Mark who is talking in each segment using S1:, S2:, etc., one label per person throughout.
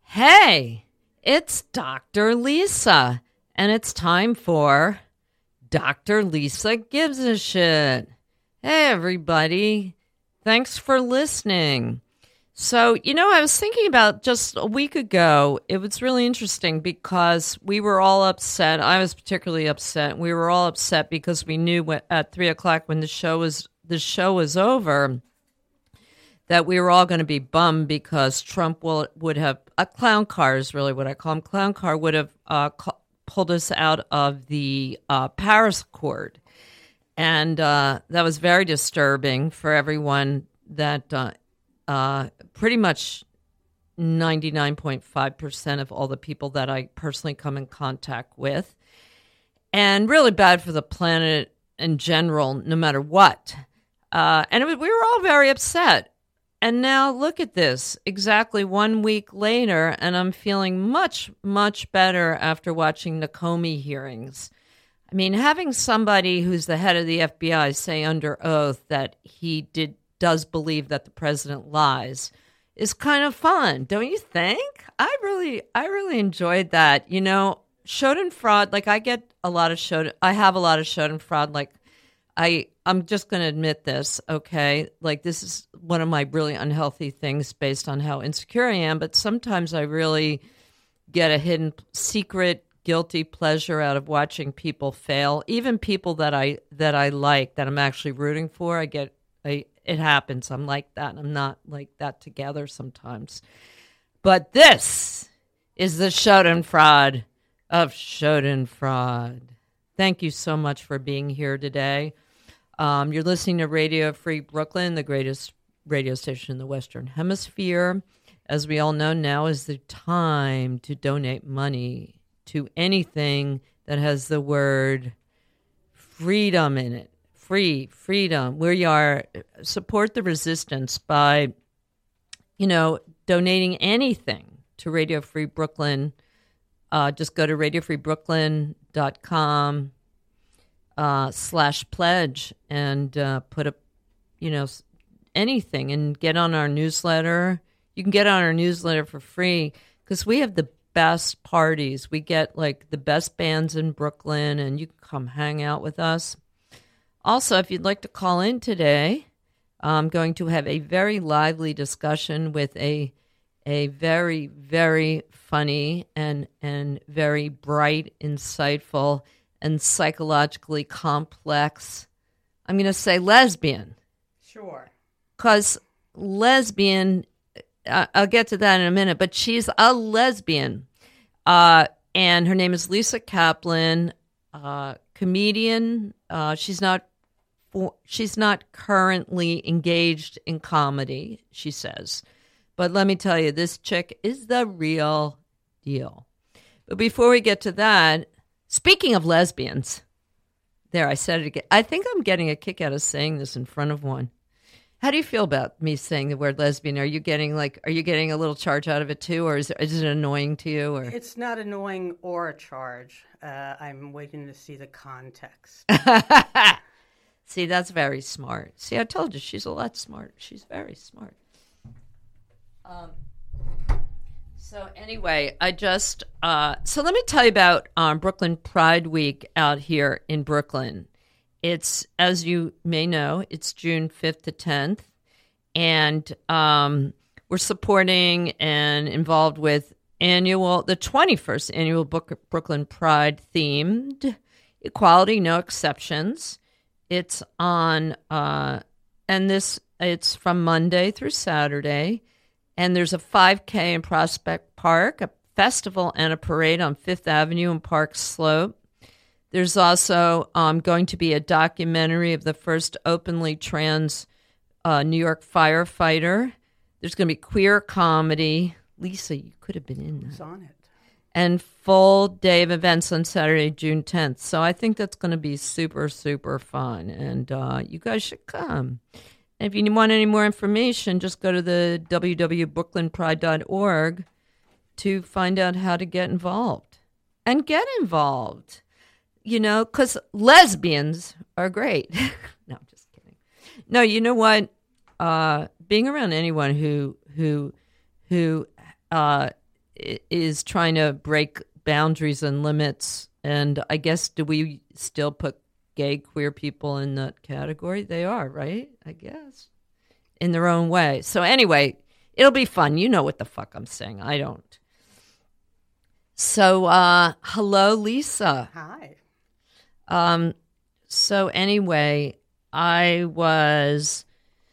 S1: Hey, it's Dr. Lisa, and it's time for Dr. Lisa Gives a Shit. Hey, everybody. Thanks for listening. So, I was thinking about just a week ago, it was really interesting because we were all upset. I was particularly upset. We were all upset because we knew at 3 o'clock when the show was over that we were all going to be bummed because Trump would have, a clown car is really what I call him, clown car would have pulled us out of the Paris Accord. And that was very disturbing for everyone that pretty much 99.5% of all the people that I personally come in contact with. And really bad for the planet in general, no matter what. We were all very upset. And now look at this, exactly 1 week later, and I'm feeling much, much better after watching the Comey hearings. I mean, having somebody who's the head of the FBI say under oath that he does believe that the president lies is kind of fun, don't you think? I really enjoyed that. Schadenfreude, like I have a lot of Schadenfreude, like I'm just going to admit this, okay? Like this is one of my really unhealthy things based on how insecure I am, but sometimes I really get a hidden secret guilty pleasure out of watching people fail, even people that I like, that I'm actually rooting for. It happens. I'm like that, and I'm not like that together sometimes. But this is the Schadenfreude of Schadenfreude. Thank you so much for being here today. You're listening to Radio Free Brooklyn, the greatest radio station in the Western Hemisphere. As we all know, now is the time to donate money to anything that has the word freedom in it. Freedom. We are support the resistance by, donating anything to Radio Free Brooklyn. Just go to radiofreebrooklyn.com /pledge and put up, anything and get on our newsletter. You can get on our newsletter for free because we have the best parties. We get like the best bands in Brooklyn, and you can come hang out with us. Also, if you'd like to call in today, I'm going to have a very lively discussion with a very, very funny and very bright, insightful, and psychologically complex, I'm going to say lesbian.
S2: Sure.
S1: Because lesbian, I'll get to that in a minute, but she's a lesbian. And her name is Lisa Kaplan, comedian. She's not currently engaged in comedy, she says. But let me tell you, this chick is the real deal. But before we get to that, speaking of lesbians, there, I said it again. I think I'm getting a kick out of saying this in front of one. How do you feel about me saying the word lesbian? Are you getting a little charge out of it too, or is it annoying to you? Or
S2: it's not annoying or a charge. I'm waiting to see the context.
S1: See, that's very smart. See, I told you she's a lot smart. She's very smart. So anyway, so let me tell you about Brooklyn Pride Week out here in Brooklyn. It's, as you may know, it's June 5th to 10th, and we're supporting and involved with the 21st annual Brooklyn Pride themed Equality, No Exceptions. It's on, it's from Monday through Saturday. And there's a 5K in Prospect Park, a festival and a parade on Fifth Avenue and Park Slope. There's also going to be a documentary of the first openly trans New York firefighter. There's going to be queer comedy. Lisa, you could have been in that.
S2: It's on it.
S1: And full day of events on Saturday, June 10th. So I think that's going to be super, super fun. And you guys should come. If you want any more information, just go to the www.brooklynpride.org to find out how to get involved. And get involved, because lesbians are great. No, I'm just kidding. No, you know what? Being around anyone who is trying to break boundaries and limits. And I guess, do we still put gay queer people in that category? They are, right? I guess. In their own way. So anyway, it'll be fun. You know what the fuck I'm saying. I don't. So, hello, Lisa.
S2: Hi.
S1: So anyway, I was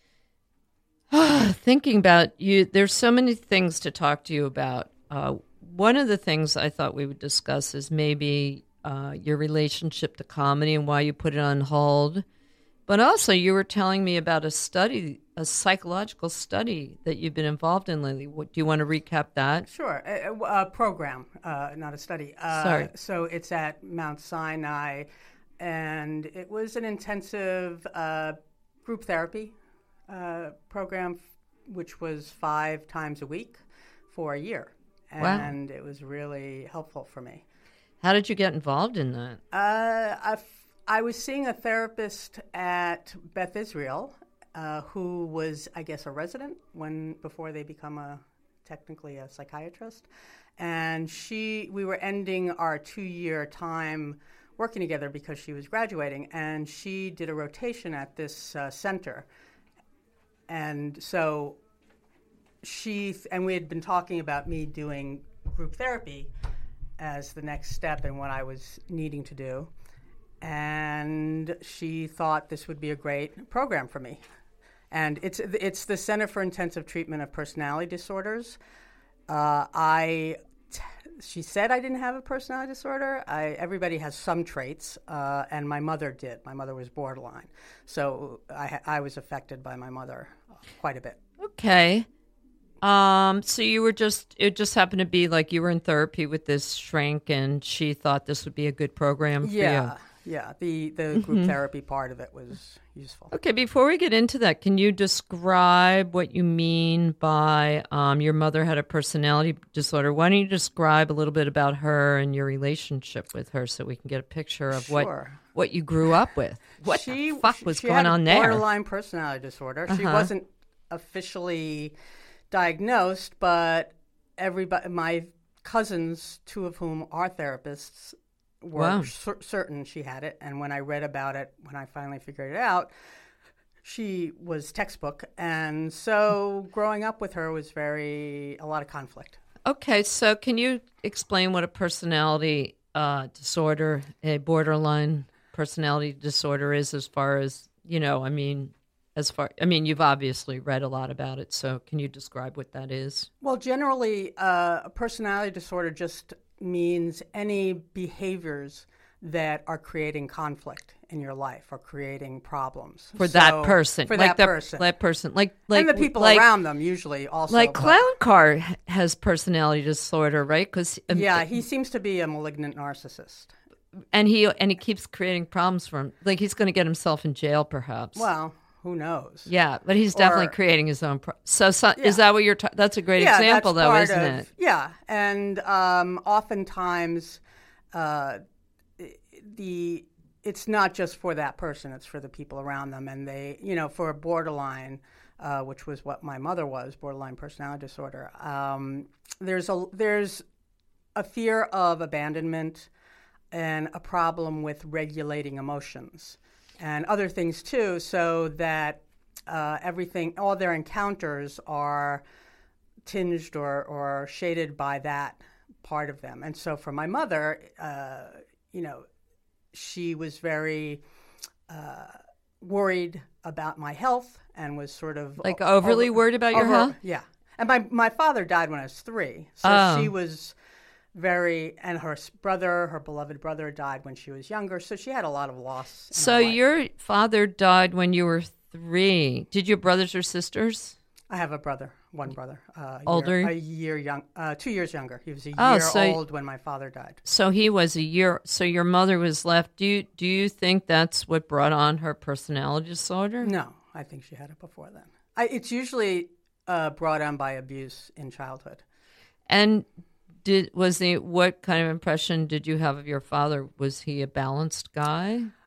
S1: thinking about you. There's so many things to talk to you about. One of the things I thought we would discuss is maybe your relationship to comedy and why you put it on hold. But also, you were telling me about a study, a psychological study that you've been involved in lately. Do you want to recap that?
S2: Sure. A program, not a study.
S1: Sorry.
S2: So it's at Mount Sinai, and it was an intensive group therapy program, which was 5 times a week for a year. And It was really helpful for me.
S1: How did you get involved in that?
S2: I was seeing a therapist at Beth Israel, who was, I guess, a resident before they become technically a psychiatrist, and we were ending our 2-year time working together because she was graduating, and she did a rotation at this center, and so we had been talking about me doing group therapy as the next step in what I was needing to do. And she thought this would be a great program for me. And it's the Center for Intensive Treatment of Personality Disorders. She said I didn't have a personality disorder. Everybody has some traits, and my mother did. My mother was borderline. So I was affected by my mother quite a bit.
S1: Okay. So it just happened to be like you were in therapy with this shrink, and she thought this would be a good program for you.
S2: Yeah, the group therapy part of it was useful.
S1: Okay, before we get into that, can you describe what you mean by your mother had a personality disorder? Why don't you describe a little bit about her and your relationship with her so we can get a picture of what you grew up with? What the fuck was going on there?
S2: She had borderline personality disorder. She wasn't officially diagnosed, but my cousins, 2 of whom are therapists, were certain she had it. And when I read about it, when I finally figured it out, she was textbook. And so growing up with her was a lot of conflict. Okay,
S1: so can you explain what a personality disorder, a borderline personality disorder is, as far as, you've obviously read a lot about it, so can you describe what that is?
S2: Well, generally, a personality disorder just means any behaviors that are creating conflict in your life or creating problems
S1: for that person.
S2: For that
S1: person, like
S2: and the people around them usually also.
S1: Like Clown Car has personality disorder, right? Because
S2: he seems to be a malignant narcissist,
S1: and he keeps creating problems for him. Like he's going to get himself in jail, perhaps.
S2: Well, who knows?
S1: Yeah, but he's definitely creating his own. Is that what you're? That's a great example, though, isn't it?
S2: Yeah, and oftentimes, it's not just for that person; it's for the people around them, and they, for a borderline, which was what my mother was, borderline personality disorder. There's a fear of abandonment and a problem with regulating emotions. And other things too, so that all their encounters are tinged or shaded by that part of them. And so for my mother, she was very worried about my health and was sort of
S1: like overly worried about your health.
S2: Yeah, and my father died when I was 3, so she was. And her beloved brother died when she was younger, so she had a lot of loss.
S1: So your father died when you were 3. Did you have brothers or sisters?
S2: I have one brother.
S1: Older?
S2: 2 years younger. He was a year old when my father died.
S1: So he was a year, so your mother was left. Do you think that's what brought on her personality disorder?
S2: No, I think she had it before then. It's usually brought on by abuse in childhood.
S1: And what kind of impression did you have of your father? Was he a balanced guy?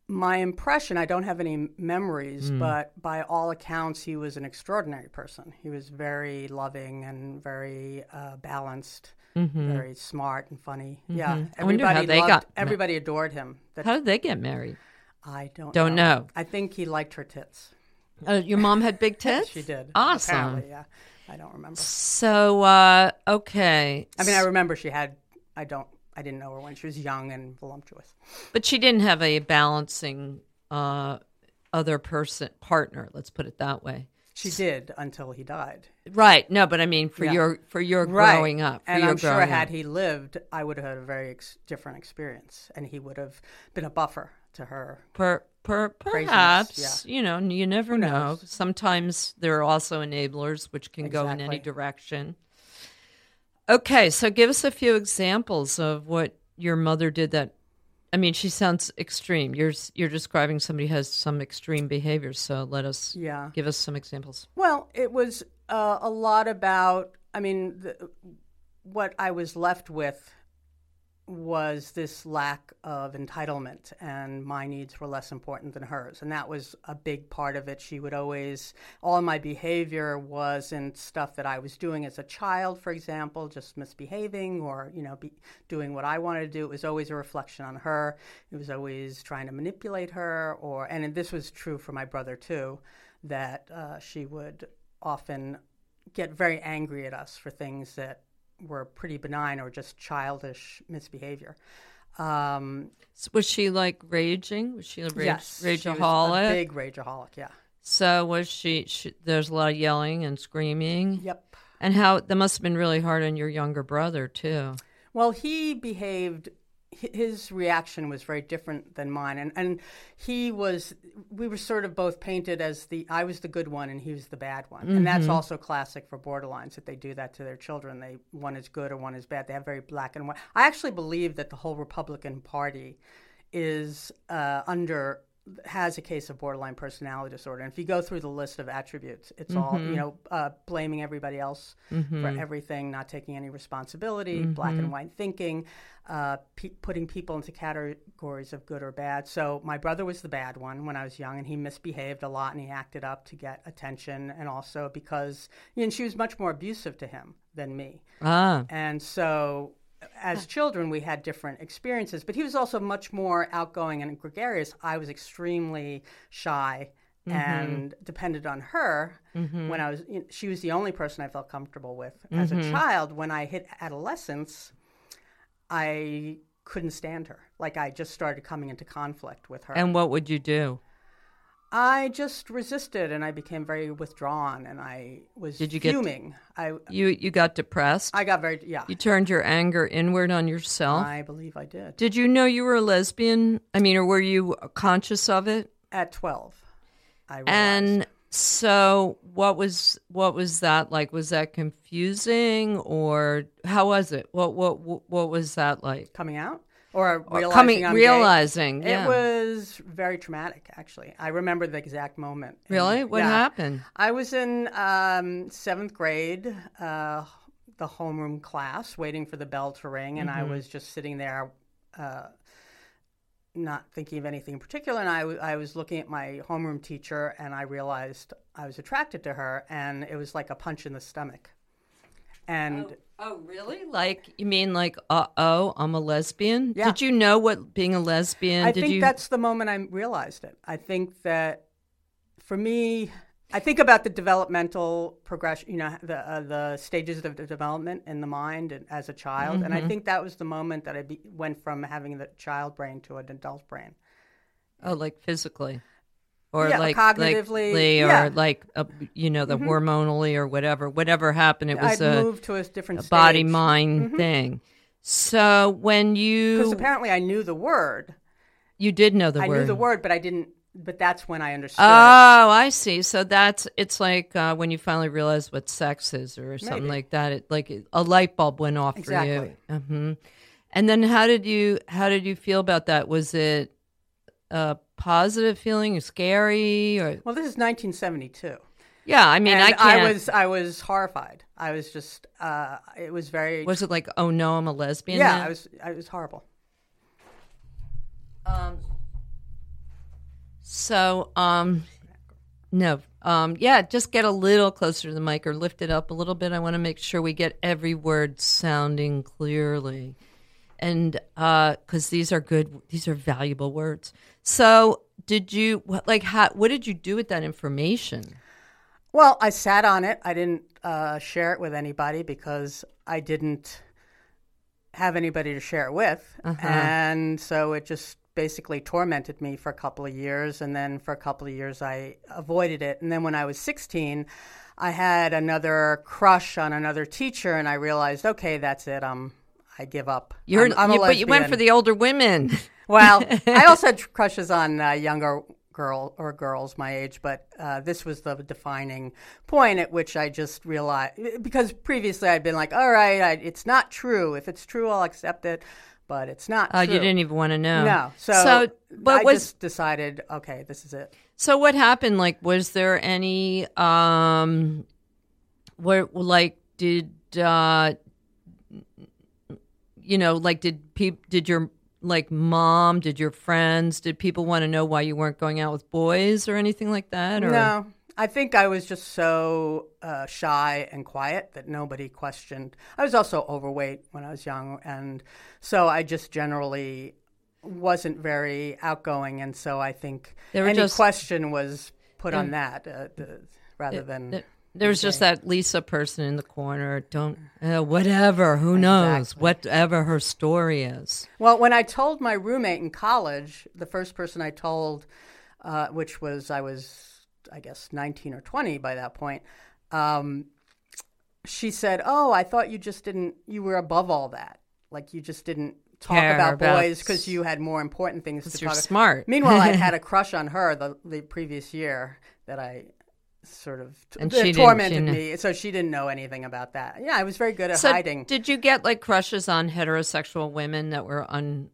S2: My impression, I don't have any memories, but by all accounts, he was an extraordinary person. He was very loving and very balanced, very smart and funny. Yeah,
S1: I wonder how they
S2: everybody adored him.
S1: How did they get married?
S2: I don't
S1: know.
S2: I think he liked her tits.
S1: Your mom had big tits?
S2: She did.
S1: Awesome.
S2: Apparently, yeah. I don't remember.
S1: So, okay.
S2: I mean, I remember she had, I didn't know her when she was young and voluptuous.
S1: But she didn't have a balancing other partner, let's put it that way.
S2: She did until he died.
S1: Right. No, but I mean for your growing up.
S2: And I'm sure had he lived, I would have had a very different experience, and he would have been a buffer to her.
S1: Perhaps, you never know. Sometimes there are also enablers which can go in any direction. Okay, so give us a few examples of what your mother did that, I mean, she sounds extreme. You're describing somebody who has some extreme behaviors, so give us some examples.
S2: Well, it was a lot about, I mean, what I was left with was this lack of entitlement, and my needs were less important than hers. And that was a big part of it. She would always, all my behavior wasn't stuff that I was doing as a child, for example, just misbehaving or, doing what I wanted to do. It was always a reflection on her. It was always trying to manipulate her, and this was true for my brother too, that she would often get very angry at us for things that were pretty benign or just childish misbehavior.
S1: Was she like raging? Was she a
S2: yes,
S1: rageaholic?
S2: She was a big rageaholic, yeah.
S1: So was she there's a lot of yelling and screaming?
S2: Yep.
S1: And that must have been really hard on your younger brother, too.
S2: Well, his reaction was very different than mine. And we were sort of both painted as I was the good one and he was the bad one. Mm-hmm. And that's also classic for borderlines, that they do that to their children. One is good or one is bad. They have very black and white. I actually believe that the whole Republican Party has a case of borderline personality disorder. And if you go through the list of attributes, it's all, blaming everybody else for everything, not taking any responsibility, black and white thinking, putting people into categories of good or bad. So my brother was the bad one when I was young, and he misbehaved a lot and he acted up to get attention. And also because she was much more abusive to him than me. And so as children, we had different experiences, but he was also much more outgoing and gregarious. I was extremely shy and depended on her when she was the only person I felt comfortable with. As a child, when I hit adolescence, I couldn't stand her. Like, I just started coming into conflict with her.
S1: And what would you do?
S2: I just resisted, and I became very withdrawn, and I was fuming.
S1: You got depressed?
S2: I got You
S1: turned your anger inward on yourself?
S2: I believe I did.
S1: Did you know you were a lesbian? I mean, or were you conscious of it?
S2: At 12, I realized.
S1: And so what was that like? Was that confusing, or how was it? What was that like?
S2: Coming out? Or realizing
S1: yeah.
S2: It was very traumatic, actually. I remember the exact moment.
S1: Really? What happened?
S2: I was in 7th grade, the homeroom class, waiting for the bell to ring, and I was just sitting there not thinking of anything in particular, and I was looking at my homeroom teacher, and I realized I was attracted to her, and it was like a punch in the stomach. And
S1: Oh, really? Like, you mean like, I'm a lesbian?
S2: Yeah.
S1: Did you know what being a lesbian?
S2: I think that's the moment I realized it. I think that for me, I think about the developmental progression, the stages of development in the mind and as a child. And I think that was the moment that I went from having the child brain to an adult brain.
S1: Oh, like physically? Or
S2: like cognitively,
S1: or like hormonally or whatever happened. It was
S2: moved to a different
S1: body mind thing. So because
S2: apparently I knew the word,
S1: you did know the word.
S2: I knew the word, but I didn't. But that's when I understood.
S1: Oh, I see. So it's like when you finally realize what sex is or something like that. A light bulb went off for you. Mm-hmm. And then how did you feel about that? Was it positive feeling, scary, or?
S2: Well, this is 1972.
S1: Yeah, I mean,
S2: and
S1: I
S2: was horrified. I was just. It was very.
S1: Was it like, oh no, I'm a lesbian?
S2: Yeah,
S1: now?
S2: I was horrible.
S1: So, no, yeah, just get a little closer to the mic or lift it up a little bit. I want to make sure we get every word sounding clearly. And because these are valuable words. So, did you what did you do with that information?
S2: Well, I sat on it. I didn't share it with anybody because I didn't have anybody to share it with, and so it just basically tormented me for a couple of years. And then for a couple of years, I avoided it. And then when I was 16, I had another crush on another teacher, and I realized, okay, that's it. I give up. I'm a lesbian.
S1: But you went for the older women.
S2: Well, I also had crushes on younger girls my age, but this was the defining point at which I just realized, because previously I'd been like, all right, it's not true. If it's true, I'll accept it, but it's not true.
S1: You didn't even want to know.
S2: No. So I just decided, okay, this is it. So
S1: what happened? Like, was there any, did your mom, did your friends, did people want to know why you weren't going out with boys or anything like that? Or?
S2: No, I think I was just so shy and quiet that nobody questioned. I was also overweight when I was young, and so I just generally wasn't very outgoing, and so I think any question was put on that rather than...
S1: There was just that Lisa person in the corner. Whatever, who knows, whatever her story is.
S2: Well, when I told my roommate in college, the first person I told, which was, I was, I guess, 19 or 20 by that point, she said, oh, I thought you were above all that. Like you just didn't talk about boys because you had more important things to talk about.
S1: You're smart.
S2: Meanwhile, I'd had a crush on her the previous year that I... sort of tormented me, so she didn't know anything about that. Yeah, I was very good at hiding.
S1: Did you get crushes on heterosexual women that were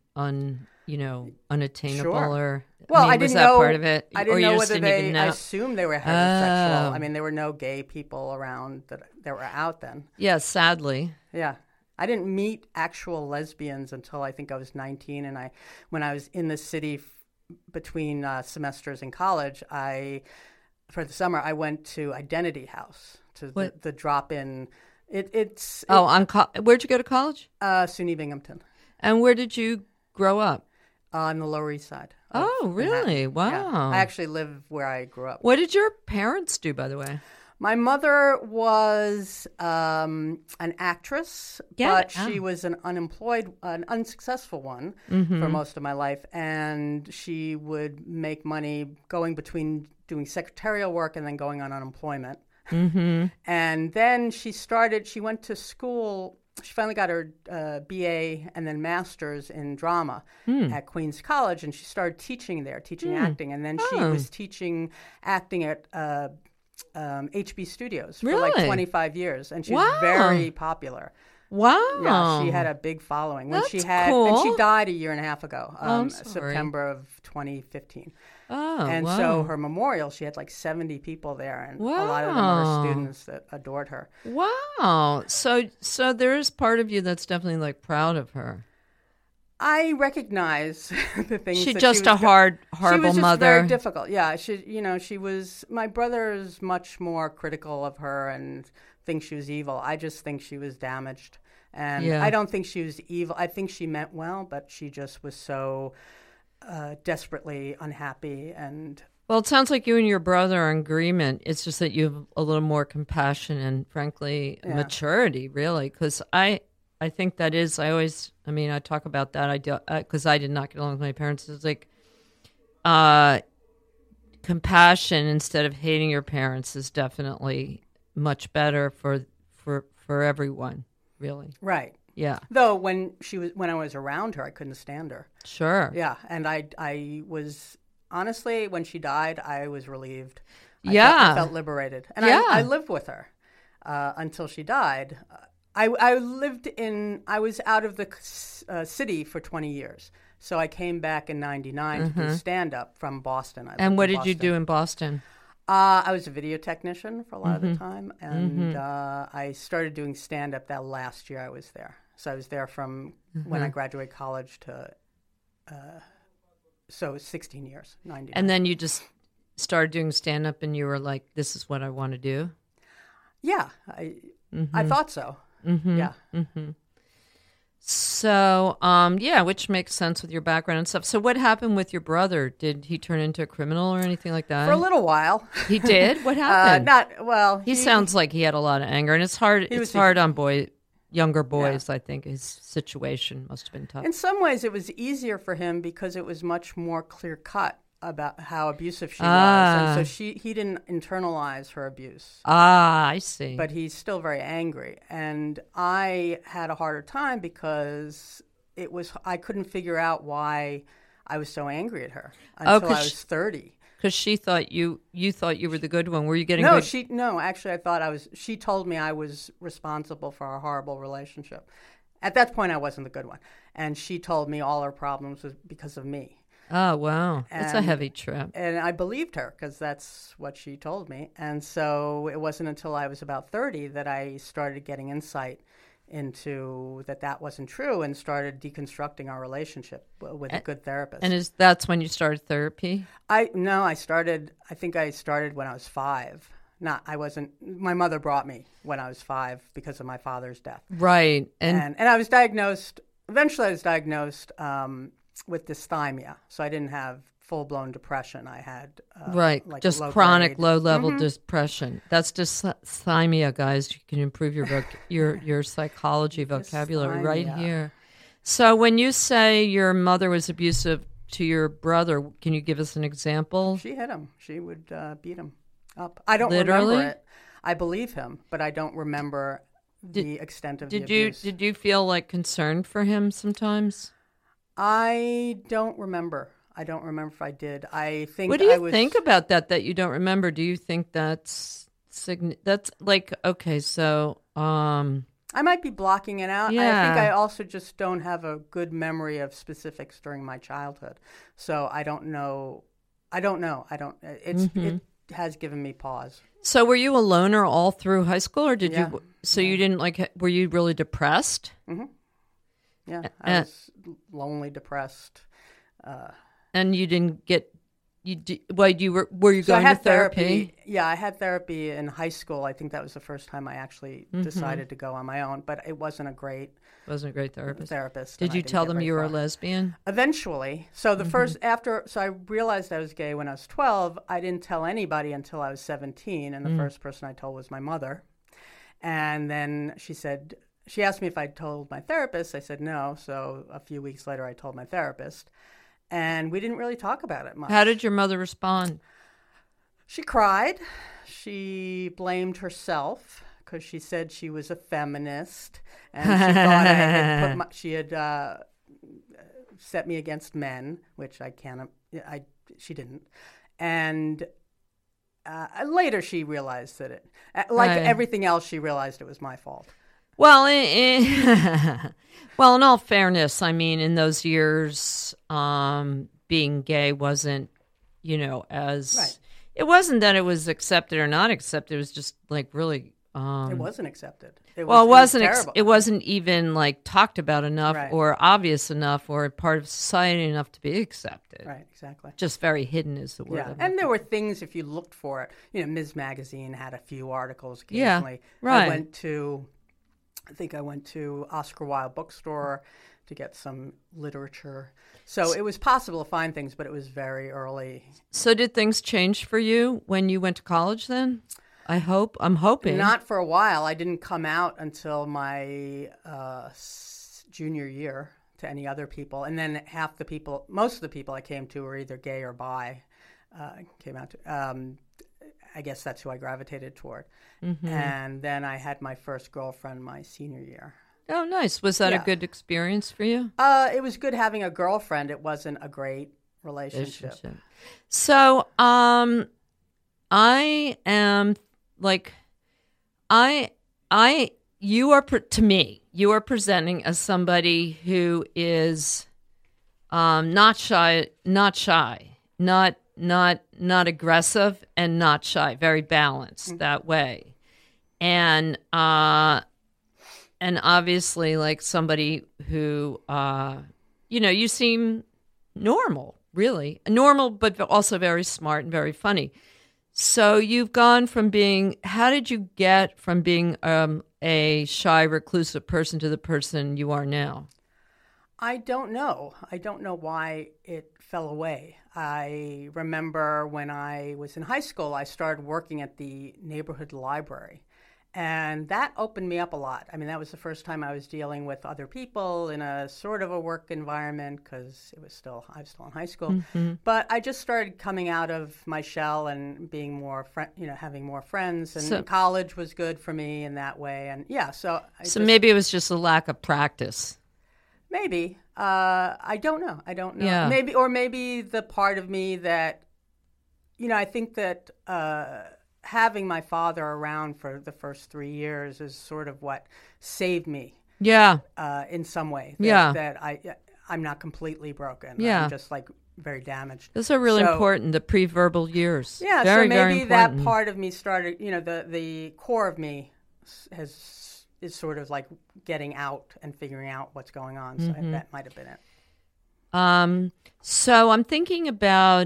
S1: unattainable?
S2: Sure.
S1: Well, I didn't know. Part of it?
S2: I didn't know whether I assumed they were heterosexual. I mean, there were no gay people around that were out then.
S1: Yeah, sadly.
S2: Yeah. I didn't meet actual lesbians until I think I was 19, and when I was in the city between semesters in college, for the summer, I went to Identity House to the drop-in.
S1: Where'd you go to college?
S2: SUNY Binghamton.
S1: And where did you grow up?
S2: On the Lower East Side.
S1: Oh, really? Wow.
S2: Yeah. I actually live where I grew up.
S1: What did your parents do, by the way?
S2: My mother was an actress, but she was an unsuccessful one for most of my life, and she would make money going between doing secretarial work and then going on unemployment. Mm-hmm. And then she went to school. She finally got her BA and then master's in drama at Queens College, and she started teaching there, acting. And then she was teaching acting at HB Studios for like 25 years, and she was very popular.
S1: Wow!
S2: Yeah, she had a big following.
S1: That's cool.
S2: And she died a year and a half ago, September of 2015.
S1: Oh,
S2: and so her memorial, she had like 70 people there, and a lot of them were students that adored her.
S1: Wow! So there is part of you that's definitely like proud of her.
S2: I recognize the things.
S1: She's just a horrible mother. She was just
S2: very difficult. Yeah, she was. My brother is much more critical of her and thinks she was evil. I just think she was damaged, and I don't think she was evil. I think she meant well, but she just was so desperately unhappy. And
S1: well, it sounds like you and your brother are in agreement. It's just that you have a little more compassion and, frankly, maturity, really, because I think that is, I talk about that because I did not get along with my parents. It's like compassion instead of hating your parents is definitely much better for everyone, really.
S2: Right.
S1: Yeah.
S2: Though when I was around her, I couldn't stand her.
S1: Sure.
S2: Yeah, and I was, honestly, when she died, I was relieved. I felt liberated. And I lived with her until she died. I was out of the city for 20 years. So I came back in 99 to do stand-up from Boston.
S1: And what did you do in Boston?
S2: I was a video technician for a lot of the time. And I started doing stand-up that last year I was there. So I was there from when I graduated college to So 16 years, 99.
S1: And then you just started doing stand-up and you were like, this is what I want to do?
S2: Yeah, I thought so. Yeah.
S1: So, which makes sense with your background and stuff. So what happened with your brother? Did he turn into a criminal or anything like that?
S2: For a little while.
S1: He did? What happened?
S2: He
S1: sounds like he had a lot of anger, and it's hard on younger boys. I think his situation must have been tough.
S2: In some ways, it was easier for him because it was much more clear-cut about how abusive she was. And so he didn't internalize her abuse.
S1: I see.
S2: But he's still very angry. And I had a harder time because I couldn't figure out why I was so angry at her until I was 30.
S1: Because she thought you thought you were the good one. Were you getting good?
S2: No, actually, she told me I was responsible for our horrible relationship. At that point, I wasn't the good one. And she told me all her problems was because of me.
S1: Oh, wow. That's a heavy trip.
S2: And I believed her because that's what she told me. And so it wasn't until I was about 30 that I started getting insight into that wasn't true and started deconstructing our relationship with a good therapist.
S1: And that's when you started therapy?
S2: I think I started when I was 5. My mother brought me when I was 5 because of my father's death.
S1: Right.
S2: And I was diagnosed, eventually I was diagnosed with dysthymia. So I didn't have full-blown depression. I had
S1: just chronic low-level depression. That's dysthymia, guys. You can improve your psychology vocabulary right here. So when you say your mother was abusive to your brother, can you give us an example?
S2: She hit him. She would beat him up. I don't
S1: Literally?
S2: remember it. I believe him, but I don't remember the extent of the abuse.
S1: Did you feel like concerned for him sometimes?
S2: I don't remember. I don't remember if I did. I think.
S1: What do you think about that you don't remember? Do you think that's like, okay, so
S2: I might be blocking it out.
S1: Yeah.
S2: I think I also just don't have a good memory of specifics during my childhood. So I don't know. It has given me pause.
S1: So were you a loner all through high school, or did you? So you didn't were you really depressed?
S2: Mm-hmm. Yeah, I was lonely, depressed.
S1: And you didn't get were you going to therapy?
S2: Yeah, I had therapy in high school. I think that was the first time I actually decided to go on my own. But it wasn't a great therapist.
S1: Did you tell them you were a lesbian?
S2: Eventually. So so I realized I was gay when I was 12. I didn't tell anybody until I was 17, and the first person I told was my mother. And then she asked me if I'd told my therapist. I said no. So a few weeks later, I told my therapist. And we didn't really talk about it much.
S1: How did your mother respond?
S2: She cried. She blamed herself because she said she was a feminist. And she thought she had set me against men, which she didn't. And later she realized that everything else, she realized it was my fault.
S1: Well, in all fairness, I mean, in those years, being gay wasn't, as
S2: right.
S1: It wasn't that it was accepted or not accepted. It was just like really.
S2: It wasn't accepted.
S1: It wasn't even like talked about enough or obvious enough or part of society enough to be accepted.
S2: Right, exactly.
S1: Just very hidden is the word.
S2: Yeah, and there were things if you looked for it. Ms. Magazine had a few articles occasionally.
S1: Yeah, right.
S2: I think I went to Oscar Wilde bookstore to get some literature. So it was possible to find things, but it was very early.
S1: So did things change for you when you went to college then? I'm hoping.
S2: Not for a while. I didn't come out until my junior year to any other people. And then most of the people I came to were either gay or bi. Came out to. I guess that's who I gravitated toward. Mm-hmm. And then I had my first girlfriend my senior year.
S1: Oh, nice. Was that a good experience for you?
S2: It was good having a girlfriend. It wasn't a great relationship.
S1: So, I am like, you are, to me, you are presenting as somebody who is not shy, not aggressive and not shy, very balanced that way. And obviously like somebody who, you seem normal really normal, but also very smart and very funny. So you've gone from being, how did you get from being a shy, reclusive person to the person you are now?
S2: I don't know. I don't know why it fell away. I remember when I was in high school, I started working at the neighborhood library. And that opened me up a lot. I mean, that was the first time I was dealing with other people in a sort of a work environment because I was still in high school.
S1: Mm-hmm.
S2: But I just started coming out of my shell and being more, having more friends. And college was good for me in that way. And yeah, so
S1: maybe it was just a lack of practice.
S2: Maybe. I don't know.
S1: Yeah.
S2: Maybe the part of me that, I think that having my father around for the first 3 years is sort of what saved me.
S1: Yeah.
S2: In some way. That I'm not completely broken.
S1: Yeah.
S2: I'm just like very damaged.
S1: Those are really important, the pre-verbal years.
S2: Yeah,
S1: very,
S2: so maybe
S1: very important.
S2: That part of me started, the core of me is sort of like getting out and figuring out what's going on. So that might have been it.
S1: So I'm thinking about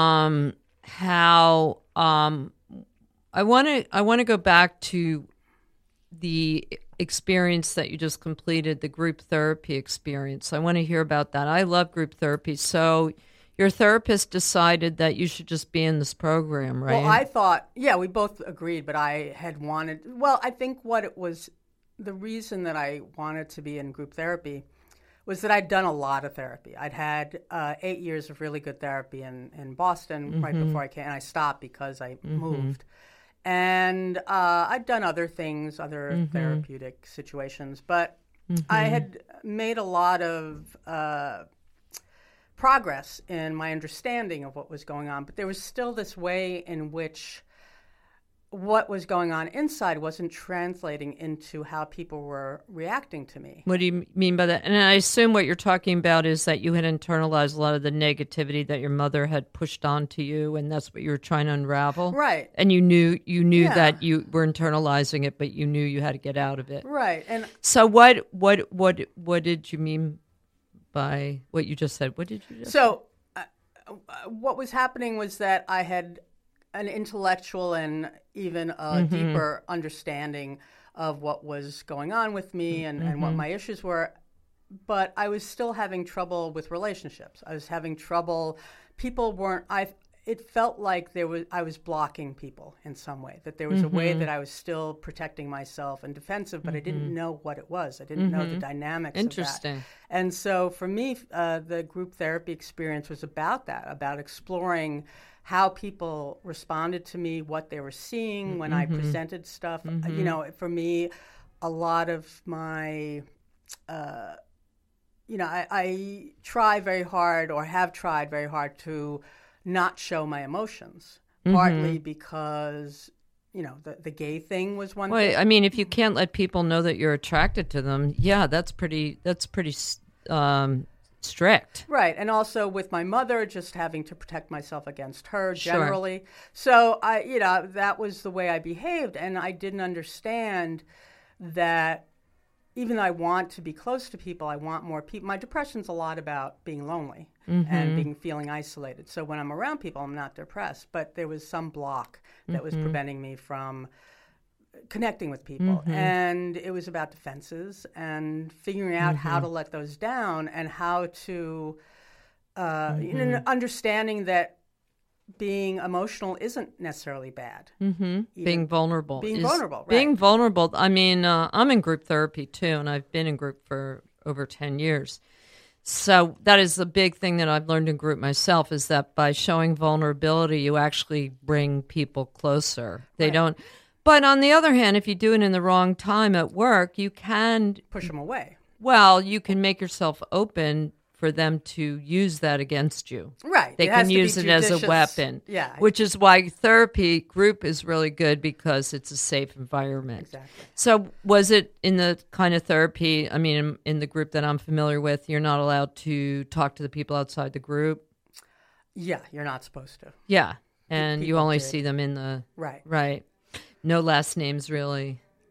S1: how I want to go back to the experience that you just completed, the group therapy experience. I want to hear about that. I love group therapy. So your therapist decided that you should just be in this program, right?
S2: Well, I thought, we both agreed, but I had wanted, I think what it was, the reason that I wanted to be in group therapy was that I'd done a lot of therapy. I'd had 8 years of really good therapy in Boston right before I came, and I stopped because I moved. And I'd done other things, other therapeutic situations, but I had made a lot of progress in my understanding of what was going on. But there was still this way in which what was going on inside wasn't translating into how people were reacting to me.
S1: What do you mean by that? And I assume what you're talking about is that you had internalized a lot of the negativity that your mother had pushed onto you, and that's what you were trying to unravel.
S2: Right.
S1: And you knew that you were internalizing it, but you knew you had to get out of it.
S2: Right. And
S1: so what did you mean by what you just said? What did you just say?
S2: What was happening was that I had an intellectual and even a deeper understanding of what was going on with me and what my issues were. But I was still having trouble with relationships. I was having trouble. People weren't, it felt like I was blocking people in some way, that there was a way that I was still protecting myself and defensive, but I didn't know what it was. I didn't know the dynamics
S1: Interesting.
S2: of that. And so for me, the group therapy experience was about that, about exploring how people responded to me, what they were seeing when I presented stuff. For me, a lot of my, I try very hard or have tried very hard to not show my emotions, partly because, the gay thing was one thing.
S1: I mean, if you can't let people know that you're attracted to them, that's pretty strict.
S2: Right. And also with my mother, just having to protect myself against her generally.
S1: Sure.
S2: So that was the way I behaved. And I didn't understand that even though I want to be close to people, I want more people. My depression's a lot about being lonely and feeling isolated. So when I'm around people, I'm not depressed. But there was some block that was preventing me from connecting with people. And it was about defenses and figuring out how to let those down and how to, understanding that being emotional isn't necessarily bad.
S1: Being vulnerable.
S2: Right.
S1: Being vulnerable. I mean, I'm in group therapy too, and I've been in group for over 10 years. So that is the big thing that I've learned in group myself, is that by showing vulnerability, you actually bring people closer. They don't. But on the other hand, if you do it in the wrong time at work, you can
S2: push them away.
S1: Well, you can make yourself open for them to use that against you.
S2: Right.
S1: They can use it as a weapon.
S2: Yeah.
S1: Which is why therapy group is really good, because it's a safe environment.
S2: Exactly.
S1: So was it in the kind of therapy, I mean, in the group that I'm familiar with, you're not allowed to talk to the people outside the group?
S2: Yeah, you're not supposed to.
S1: Yeah. And you only see them in the...
S2: Right.
S1: Right. No last names, really.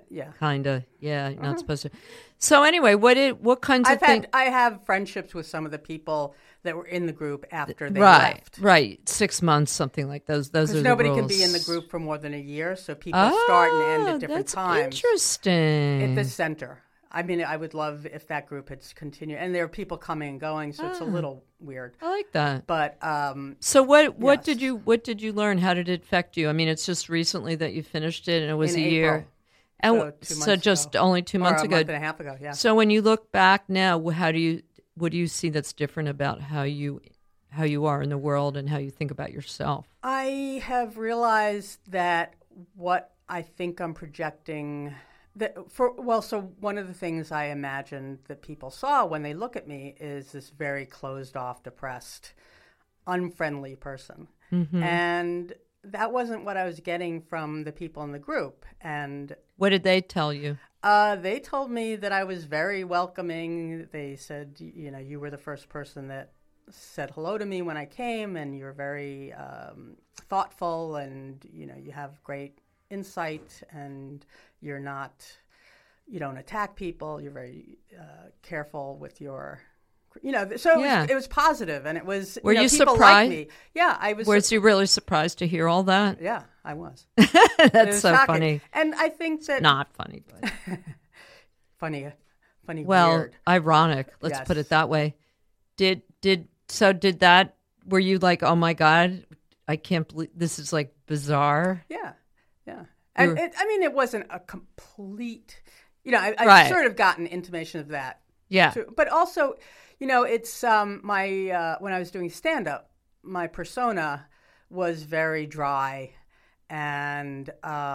S2: Yeah.
S1: kind of. Yeah, you're not supposed to. So anyway, what kinds of things?
S2: I have friendships with some of the people that were in the group after they
S1: Right,
S2: left.
S1: right. 6 months, something like those. Those are
S2: Because
S1: the
S2: nobody can
S1: rules.
S2: be in the group for more than a year, so people start and end at different
S1: that's
S2: times.
S1: Interesting.
S2: At the center. I mean, I would love if that group had continued. And there are people coming and going, so it's a little weird.
S1: I like that.
S2: But
S1: So what
S2: yes.
S1: did you learn? How did it affect you? I mean, it's just recently that you finished it, and it was
S2: in
S1: a year.
S2: April.
S1: And
S2: So 2
S1: so
S2: months
S1: just
S2: ago.
S1: only 2 months
S2: Or
S1: ago.
S2: a month and a half ago, yeah.
S1: So when you look back now, what do you see that's different about how you are in the world and how you think about yourself?
S2: I have realized that what I think I'm projecting so one of the things I imagined that people saw when they look at me is this very closed off, depressed, unfriendly person.
S1: Mm-hmm.
S2: And that wasn't what I was getting from the people in the group. And
S1: What did they tell you?
S2: they told me that I was very welcoming. They said, you were the first person that said hello to me when I came, and you're very thoughtful, and you have great insight, and you don't attack people. You're very careful with your, So
S1: Yeah.
S2: it was positive, and it was.
S1: Were you
S2: people
S1: surprised?
S2: liked me. Yeah, I was.
S1: Was you really surprised to hear all that?
S2: Yeah, I was.
S1: That's
S2: was
S1: so
S2: shocking.
S1: funny.
S2: And I think that
S1: Not funny, but
S2: funny,
S1: well,
S2: weird.
S1: ironic. Let's
S2: Yes.
S1: put it that way. Did that? Were you like, oh my God, I can't believe this is like bizarre?
S2: Yeah. And it wasn't a complete, I
S1: Right.
S2: sort of got an intimation of that.
S1: Yeah.
S2: Too. But also, it's my, when I was doing stand-up, my persona was very dry, and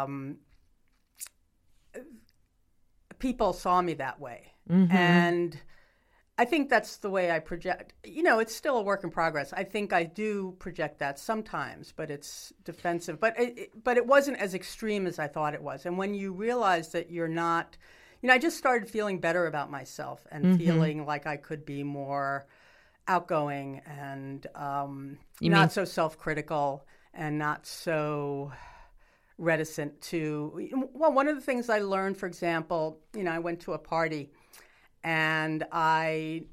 S2: people saw me that way.
S1: Mm-hmm.
S2: And I think that's the way I project. It's still a work in progress. I think I do project that sometimes, but it's defensive. But it wasn't as extreme as I thought it was. And when you realize that you're not, I just started feeling better about myself and
S1: Mm-hmm.
S2: feeling like I could be more outgoing and
S1: You
S2: not
S1: mean-
S2: so self-critical and not so reticent to. Well, one of the things I learned, for example, I went to a party. And I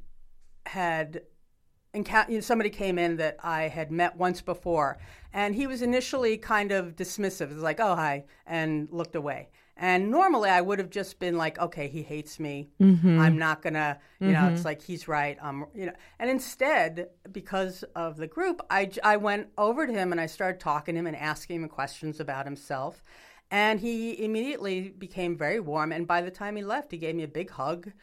S2: had somebody came in that I had met once before, and he was initially kind of dismissive. It was like, "Oh, hi," and looked away. And normally I would have just been like, "Okay, he hates me.
S1: Mm-hmm.
S2: I'm not gonna," it's like he's right. And instead, because of the group, I went over to him and I started talking to him and asking him questions about himself, and he immediately became very warm. And by the time he left, he gave me a big hug.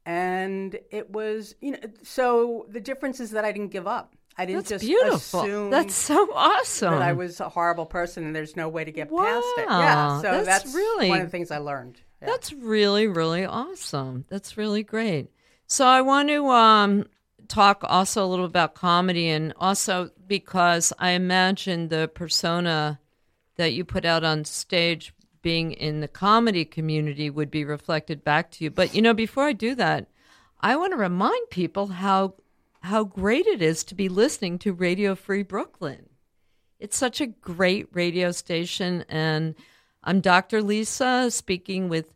S2: And it was, so the difference is that I didn't give up. I didn't
S1: That's
S2: just
S1: beautiful.
S2: assume
S1: That's so awesome.
S2: that I was a horrible person and there's no way to get
S1: Wow.
S2: past it. Yeah, so
S1: That's
S2: that's
S1: really-
S2: one of the things I learned. Yeah.
S1: That's really, really awesome. That's really great. So I want to talk also a little about comedy, and also because I imagine the persona that you put out on stage being in the comedy community would be reflected back to you. But, before I do that, I want to remind people how great it is to be listening to Radio Free Brooklyn. It's such a great radio station, and I'm Dr. Lisa speaking with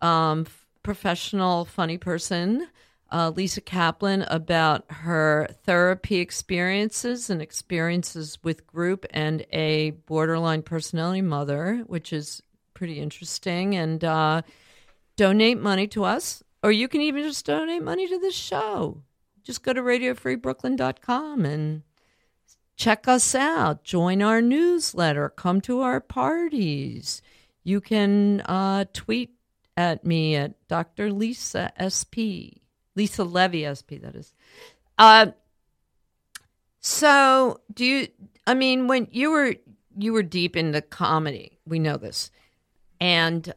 S1: professional funny person Lisa Kaplan about her therapy experiences and experiences with group and a borderline personality mother, which is pretty interesting. And donate money to us, or you can even just donate money to this show. Just go to radiofreebrooklyn.com and check us out. Join our newsletter. Come to our parties. You can tweet at me at Dr. Lisa SP. Lisa Levy SP, that is. So when you were deep into comedy, we know this, and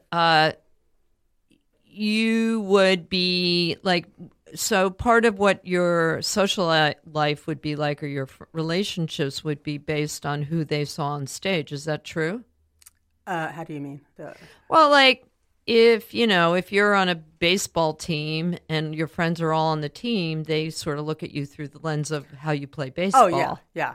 S1: you would be like, so part of what your social life would be like, or your relationships would be based on who they saw on stage. Is that true?
S2: How do you mean?
S1: Well, like, if you're on a baseball team and your friends are all on the team, they sort of look at you through the lens of how you play baseball.
S2: Oh, yeah.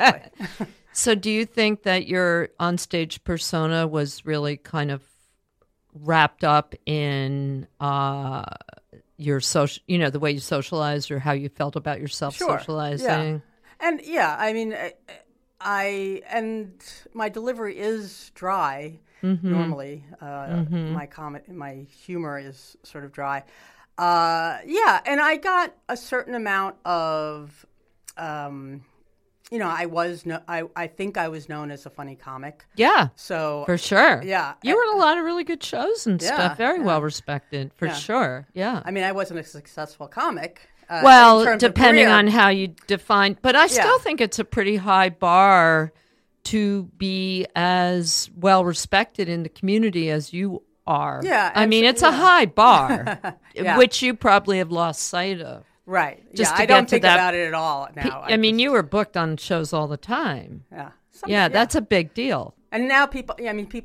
S2: Exactly.
S1: So do you think that your onstage persona was really kind of wrapped up in your social, the way you socialized or how you felt about yourself socializing.
S2: And I mean, and my delivery is dry normally. My humor is sort of dry. And I got a certain amount of, I think I was known as a funny comic.
S1: Yeah.
S2: So
S1: for sure.
S2: Yeah.
S1: You were in a lot of really good shows and stuff. Very well respected, for sure. Yeah.
S2: I mean, I wasn't a successful comic.
S1: Well, depending on how you define, but I still think it's a pretty high bar to be as well respected in the community as you are.
S2: Yeah.
S1: I mean, it's a high bar, which you probably have lost sight of.
S2: Right.
S1: Just
S2: I don't think about it at all now.
S1: I mean, you were booked on shows all the time.
S2: Yeah.
S1: That's a big deal.
S2: And now people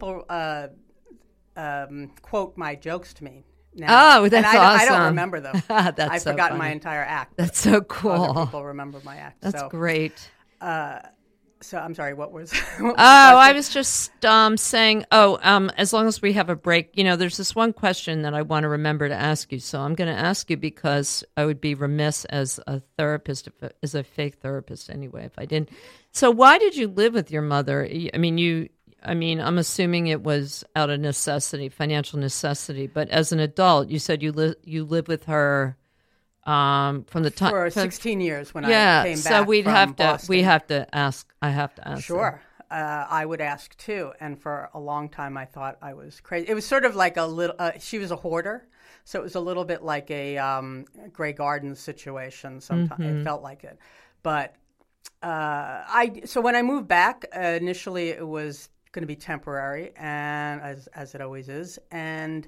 S2: quote my jokes to me now.
S1: Oh, that's
S2: awesome. I don't remember them. I've forgotten my entire act.
S1: That's so cool.
S2: Other people remember my act.
S1: That's great.
S2: So I'm sorry, what was
S1: I was just saying, as long as we have a break, there's this one question that I want to remember to ask you. So I'm going to ask you because I would be remiss as a therapist, as a fake therapist anyway, if I didn't. So why did you live with your mother? I'm assuming it was out of necessity, financial necessity, but as an adult, you said you lived with her from the time
S2: for 16 years when I came back.
S1: So we have to ask. I have to ask.
S2: Sure, I would ask too. And for a long time, I thought I was crazy. It was sort of like a little. She was a hoarder, so it was a little bit like a Grey Gardens situation. Sometimes it felt like it, but so when I moved back, initially it was going to be temporary, and as it always is, and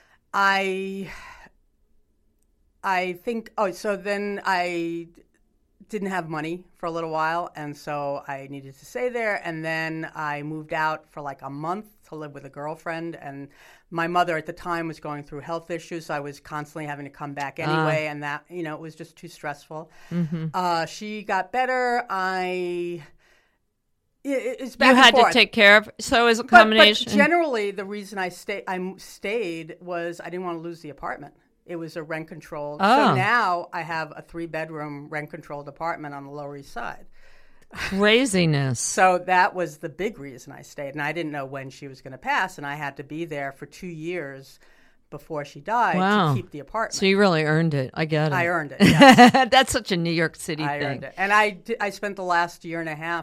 S2: I think, so then I didn't have money for a little while, and so I needed to stay there, and then I moved out for like a month to live with a girlfriend, and my mother at the time was going through health issues, so I was constantly having to come back anyway, and that, it was just too stressful. She got better, it's back
S1: you had
S2: and forth.
S1: To take care of, so as a combination.
S2: But generally, the reason I stayed was I didn't want to lose the apartment. It was a rent-controlled. So now I have a 3-bedroom rent-controlled apartment on the Lower East Side.
S1: Craziness.
S2: So that was the big reason I stayed. And I didn't know when she was going to pass, and I had to be there for 2 years before she died to keep the apartment.
S1: So you really earned it. I get it.
S2: I earned it, yes.
S1: That's such a New York City thing.
S2: I earned it. And I spent the last year and a half,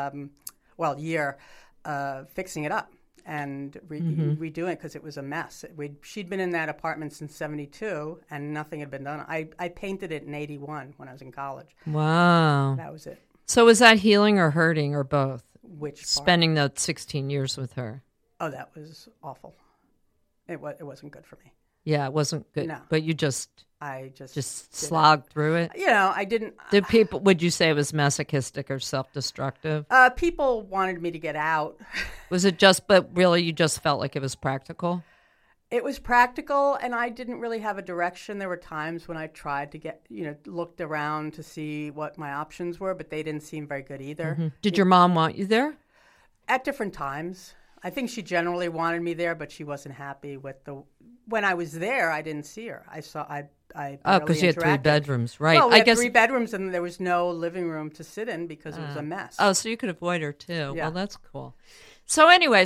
S2: fixing it up. And redoing it because it was a mess. She'd been in that apartment since 1972, and nothing had been done. I painted it in 1981 when I was in college.
S1: Wow.
S2: That was it.
S1: So was that healing or hurting or both?
S2: Which part?
S1: Spending the 16 years with her.
S2: Oh, that was awful. It wasn't good for me.
S1: Yeah, it wasn't good.
S2: No.
S1: But
S2: I just
S1: slogged through it.
S2: I didn't.
S1: Would you say it was masochistic or self-destructive?
S2: People wanted me to get out.
S1: Was it but really you just felt like it was practical?
S2: It was practical, and I didn't really have a direction. There were times when I tried to looked around to see what my options were, but they didn't seem very good either.
S1: Did your mom want you there?
S2: At different times. I think she generally wanted me there, but she wasn't happy with when I was there, I didn't see her.
S1: Because you had 3 bedrooms, right?
S2: Well, we had 3 bedrooms, and there was no living room to sit in because it was a mess.
S1: Oh, so you could avoid her too.
S2: Yeah.
S1: Well, that's cool. So anyway,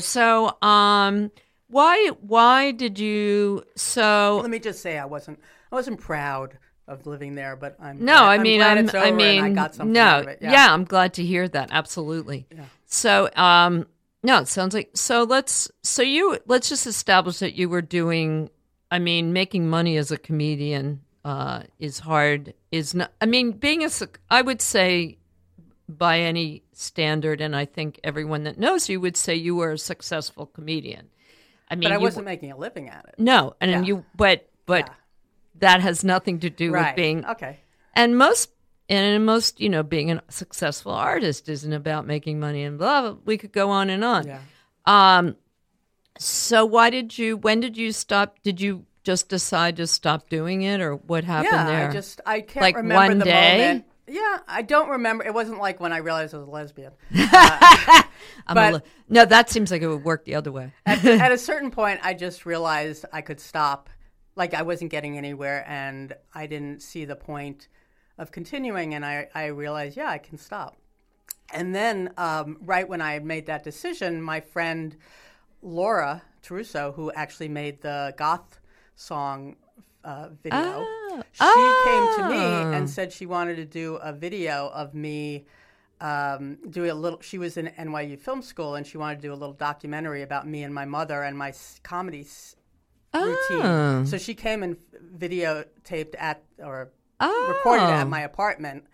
S1: why did you? So
S2: let me just say, I wasn't proud of living there, but I'm
S1: glad
S2: it's over and I got something out of it.
S1: Yeah, I'm glad to hear that. Absolutely.
S2: Yeah.
S1: So no, it sounds like let's just establish that you were doing. Making money as a comedian is hard. I would say by any standard, and I think everyone that knows you would say you were a successful comedian.
S2: But I wasn't making a living at it.
S1: No, and but that has nothing to do with being
S2: okay.
S1: And most, being a successful artist isn't about making money and blah, blah. We could go on and on.
S2: Yeah.
S1: So when did you stop? Did you just decide to stop doing it, or what happened there?
S2: I can't remember
S1: one
S2: the
S1: day?
S2: moment. Yeah, I don't remember. It wasn't like when I realized I was a lesbian.
S1: No, that seems like it would work the other way.
S2: At a certain point, I just realized I could stop. Like, I wasn't getting anywhere, and I didn't see the point of continuing, and I realized, I can stop. And then right when I made that decision, my friend Laura Taruso, who actually made the goth song video, she came to me and said she wanted to do a video of me doing a little. She was in NYU Film School, and she wanted to do a little documentary about me and my mother and my comedy routine. So she came and videotaped recorded at my apartment.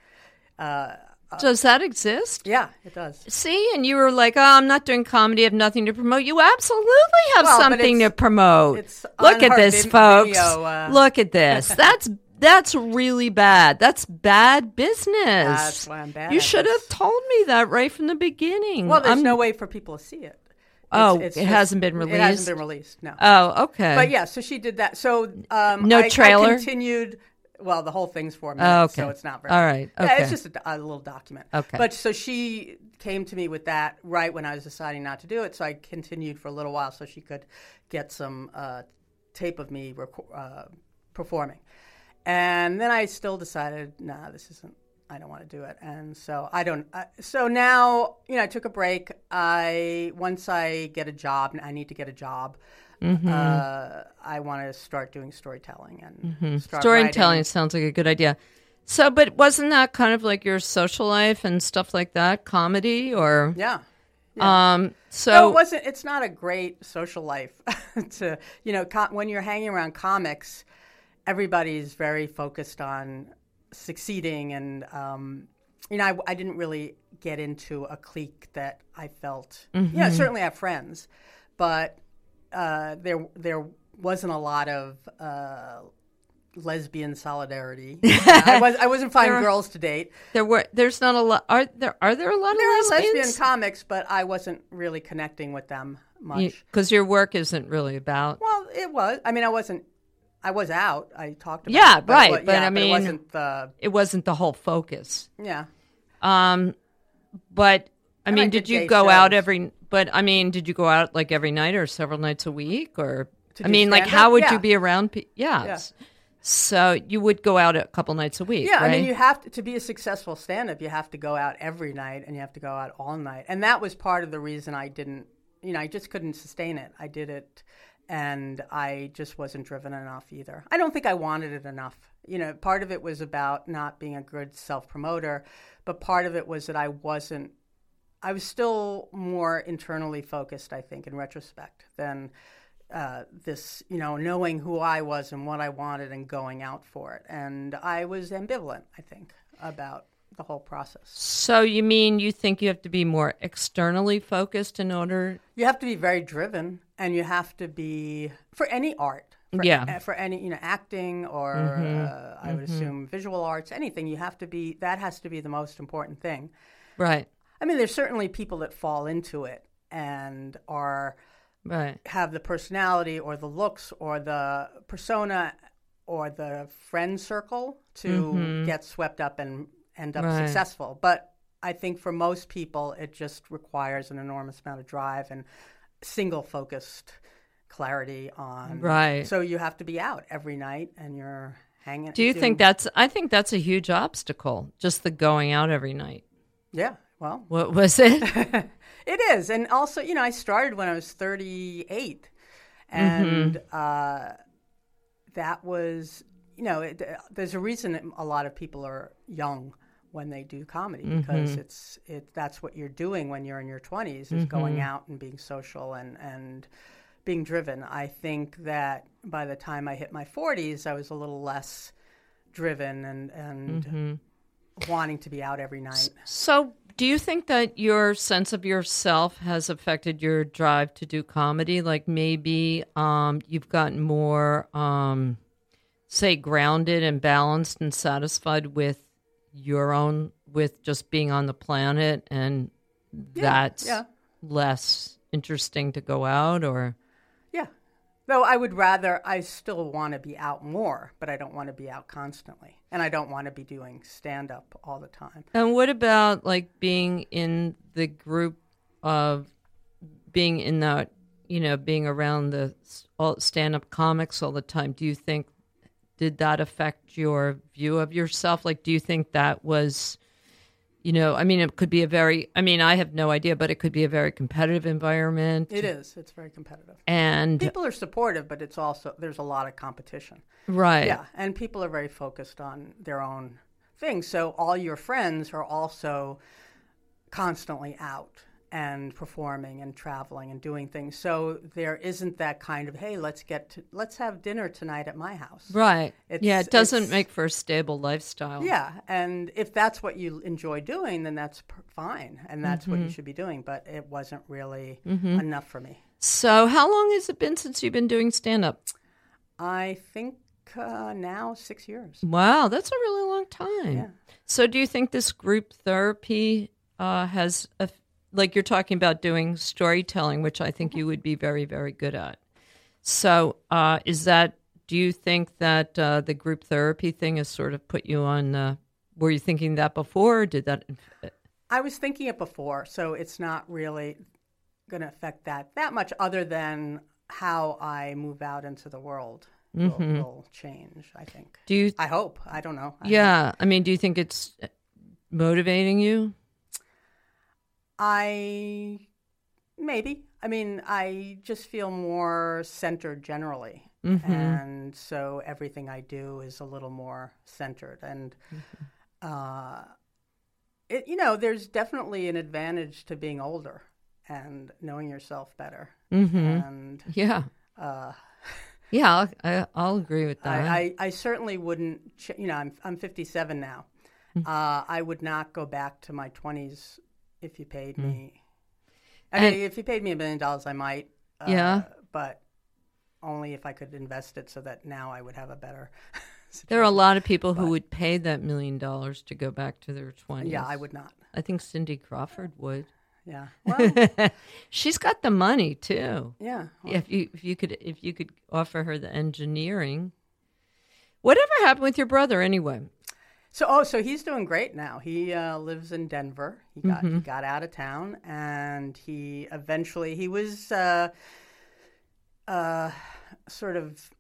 S1: Does that exist?
S2: Yeah, it does.
S1: See, and you were like, I'm not doing comedy. I have nothing to promote. You absolutely have something to promote. Look at this, folks. Look at this. That's really bad. That's bad business.
S2: That's why I'm bad.
S1: You should have told me that right from the beginning.
S2: Well, there's no way for people to see it.
S1: It hasn't been released?
S2: It hasn't been released, no.
S1: Oh, okay.
S2: But yeah, so she did that. So
S1: no trailer?
S2: I continued. Well, the whole thing's 4 minutes,
S1: okay.
S2: so it's not very.
S1: All right. Okay.
S2: Yeah, it's just a little document.
S1: Okay.
S2: But so she came to me with that right when I was deciding not to do it. So I continued for a little while so she could get some tape of me performing. And then I still decided, this isn't. I don't want to do it. And so I don't. So now, I took a break. Once I get a job, and I need to get a job. Mm-hmm. I want to start doing storytelling and start
S1: storytelling
S2: writing.
S1: Sounds like a good idea. So, but wasn't that kind of like your social life and stuff like that, comedy or?
S2: Yeah.
S1: So
S2: no, it wasn't. It's not a great social life. To when you're hanging around comics, everybody's very focused on succeeding, and I didn't really get into a clique that I felt.
S1: Mm-hmm.
S2: Certainly I have friends, but. There wasn't a lot of lesbian solidarity. I wasn't finding girls to date.
S1: There's not a lot. Are there a lot of lesbians?
S2: There are lesbian comics, but I wasn't really connecting with them much.
S1: Because your work isn't really about.
S2: Well, it was. I mean, I was out. I talked about.
S1: Yeah,
S2: it,
S1: right.
S2: But
S1: I mean,
S2: it wasn't the.
S1: It wasn't the whole focus.
S2: Yeah.
S1: But I mean, did you go
S2: shows.
S1: out every? But I mean, did you go out like every night or several nights a week, or I mean, like how would you be around? Yeah. So you would go out a couple nights a week.
S2: Yeah,
S1: right?
S2: I mean, you have to be a successful stand-up. You have to go out every night, and you have to go out all night, and that was part of the reason I didn't. I just couldn't sustain it. I did it, and I just wasn't driven enough either. I don't think I wanted it enough. Part of it was about not being a good self-promoter, but part of it was that I was still more internally focused, I think, in retrospect, than this, knowing who I was and what I wanted and going out for it. And I was ambivalent, I think, about the whole process.
S1: So you mean you think you have to be more externally focused in order?
S2: You have to be very driven, and you have to be, for any art. For any, acting or I would assume visual arts, anything, that has to be the most important thing.
S1: Right.
S2: I mean, there's certainly people that fall into it and have the personality or the looks or the persona or the friend circle to get swept up and end up successful. But I think for most people, it just requires an enormous amount of drive and single-focused clarity on.
S1: Right.
S2: So you have to be out every night and you're hanging.
S1: Do you think I think that's a huge obstacle, just the going out every night.
S2: Yeah. Well,
S1: what was it?
S2: It is. And also, I started when I was 38. And that was, there's a reason a lot of people are young when they do comedy, because that's what you're doing when you're in your 20s, is going out and being social and being driven. I think that by the time I hit my 40s, I was a little less driven and wanting to be out every night.
S1: So do you think that your sense of yourself has affected your drive to do comedy? Like maybe you've gotten more, say, grounded and balanced and satisfied with with just being on the planet, and that's less interesting to go out, or?
S2: Yeah. Though I still want to be out more, but I don't want to be out constantly. And I don't want to be doing stand-up all the time.
S1: And what about, like, being in the group being in that, being around the stand-up comics all the time, did that affect your view of yourself? Like, do you think that was, it could be I have no idea, but it could be a very competitive environment.
S2: It is. It's very competitive.
S1: And
S2: people are supportive, but it's also, there's a lot of competition.
S1: Right.
S2: Yeah. And people are very focused on their own things. So all your friends are also constantly out and performing and traveling and doing things. So there isn't that kind of, hey, let's have dinner tonight at my house.
S1: Right. It doesn't make for a stable lifestyle.
S2: Yeah. And if that's what you enjoy doing, then that's fine. And that's what you should be doing. But it wasn't really enough for me.
S1: So how long has it been since you've been doing stand-up?
S2: I think now 6 years.
S1: Wow, that's a really long time.
S2: Yeah.
S1: So do you think this group therapy has like you're talking about doing storytelling, which I think you would be very, very good at. So do you think that the group therapy thing has sort of put you on, were you thinking that before, or did that?
S2: I was thinking it before, so it's not really going to affect that much, other than how I move out into the world will change, I think. I hope. I don't know.
S1: Do you think it's motivating you?
S2: Maybe. I just feel more centered generally. And so everything I do is a little more centered. And, there's definitely an advantage to being older and knowing yourself better. And
S1: I'll agree with that.
S2: I certainly wouldn't, I'm 57 now. I would not go back to my 20s if you paid me. If you paid me $1 million, I might. But only if I could invest it so that now I would have a better situation.
S1: There are a lot of people who would pay that $1 million to go back to their 20s.
S2: Yeah, I would not.
S1: I think Cindy Crawford would.
S2: Yeah. Well,
S1: she's got the money too.
S2: Yeah.
S1: Well, if you could offer her the engineering. Whatever happened with your brother anyway?
S2: So he's doing great now. He lives in Denver. He got out of town, and he was sort of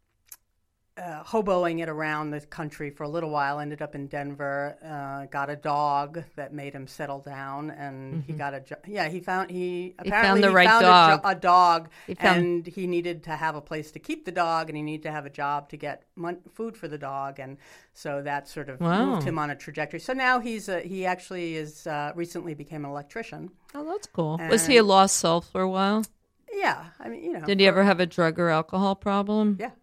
S2: hoboing it around the country for a little while. Ended up in Denver. Got a dog that made him settle down, and he got a job. Yeah, he found the right dog. A dog, and he needed to have a place to keep the dog, and he needed to have a job to get food for the dog, and so that sort of moved him on a trajectory. So now he actually is recently became an electrician.
S1: Oh, that's cool. Was he a lost soul for a while?
S2: Yeah,
S1: Did he ever have a drug or alcohol problem?
S2: Yeah.